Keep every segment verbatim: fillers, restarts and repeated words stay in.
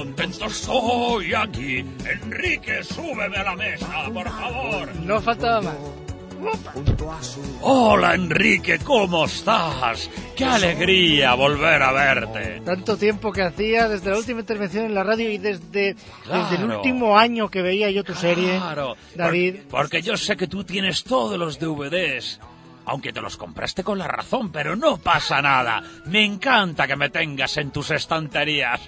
contento estoy aquí. Enrique, súbeme a la mesa, por favor. No faltaba más. Hola, Enrique, ¿cómo estás? ¡Qué alegría volver a verte! Tanto tiempo que hacía desde la última intervención en la radio y desde, Claro. desde el último año que veía yo tu serie, Claro, David. por- porque yo sé que tú tienes todos los D V Ds. Aunque te los compraste con la razón, pero no pasa nada. Me encanta que me tengas en tus estanterías.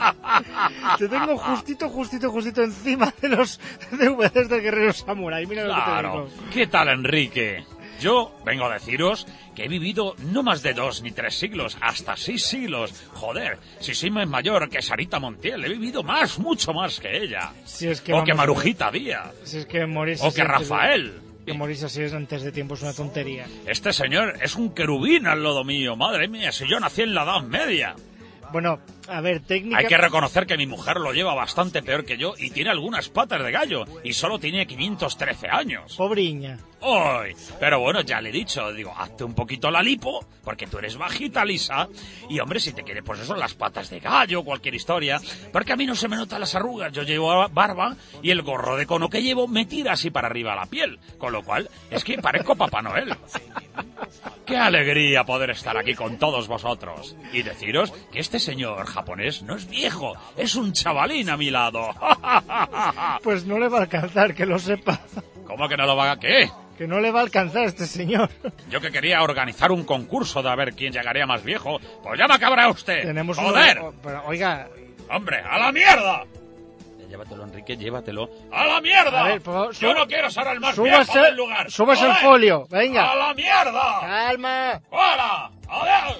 Te tengo justito, justito, justito encima de los D V Ds del Guerrero Samurai. Mira lo que te Claro. digo. ¿Qué tal, Enrique? Yo vengo a deciros que he vivido no más de dos ni tres siglos, hasta seis siglos. Joder, si soy más mayor que Sarita Montiel, he vivido más, mucho más que ella. Si es que o vamos que a ver. Marujita Díaz. Si es que morirse O que así antes de- Rafael. Que morirse así es antes de tiempo es una tontería. Este señor es un querubín al lado mío. Madre mía, si yo nací en la Edad Media. Bueno, a ver, técnica... Hay que reconocer que mi mujer lo lleva bastante peor que yo y tiene algunas patas de gallo. Y solo tiene quinientos trece años. Pobriña. ¡Ay! Pero bueno, ya le he dicho, digo, hazte un poquito la lipo, porque tú eres bajita, Lisa. Y hombre, si te quieres, pues eso, las patas de gallo, cualquier historia. Porque a mí no se me notan las arrugas, yo llevo barba y el gorro de cono que llevo me tira así para arriba la piel. Con lo cual, es que parezco Papá Noel. ¡Qué alegría poder estar aquí con todos vosotros! Y deciros que este señor japonés no es viejo, es un chavalín a mi lado. Pues no le va a alcanzar, que lo sepa. ¿Cómo que no lo va a... ¿Qué? Que no le va a alcanzar a este señor. Yo que quería organizar un concurso de a ver quién llegaría más viejo, pues ya me acabará usted. Tenemos un... ¡Joder! Pero, oiga... ¡Hombre, a la mierda! Llévatelo, Enrique, llévatelo. ¡A la mierda! A ver, por favor, Yo sub- no quiero ser el más súbase- viejo del lugar. súbase el ¡Joder! folio, venga. ¡A la mierda! ¡Calma! ¡Fuera! ¡Adiós!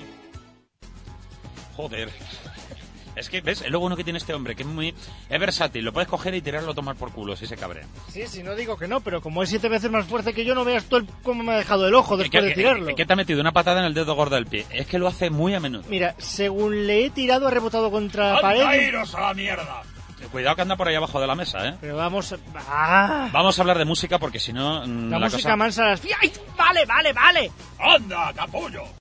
Joder. Es que, ¿ves? Es lo bueno que tiene este hombre, que es muy... Es versátil, lo puedes coger y tirarlo a tomar por culo si se cabrea. Sí, sí, no digo que no, pero como es siete veces más fuerte que yo, no veas tú el- cómo me ha dejado el ojo después ¿Qué- de qué- tirarlo. qué- qué te ha metido? Una patada en el dedo gordo del pie. Es que lo hace muy a menudo. Mira, según le he tirado, ha rebotado contra la ¡Anda, pared. iros a la mierda! Cuidado que anda por ahí abajo de la mesa, ¿eh? Pero vamos... ¡Ah! Vamos a hablar de música porque si no... mm, La, la música cosa... mansa las... ¡Ay! ¡Vale, vale, vale! ¡Anda, capullo!